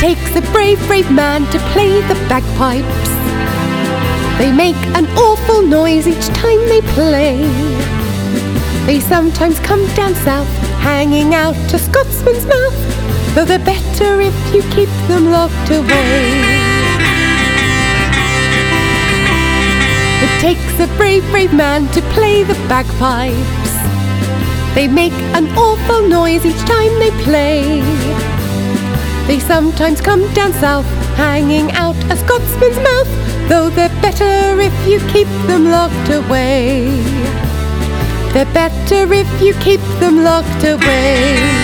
takes a brave, brave man to play the bagpipes. They make an awful noise each time they play. They sometimes come down south, hanging out a Scotsman's mouth, though they're better if you keep them locked away. It takes a brave, brave man to play the bagpipes. They make an awful noise each time they play. They sometimes come down south, hanging out a Scotsman's mouth, though they're better if you keep them locked away. They're better if you keep them locked away.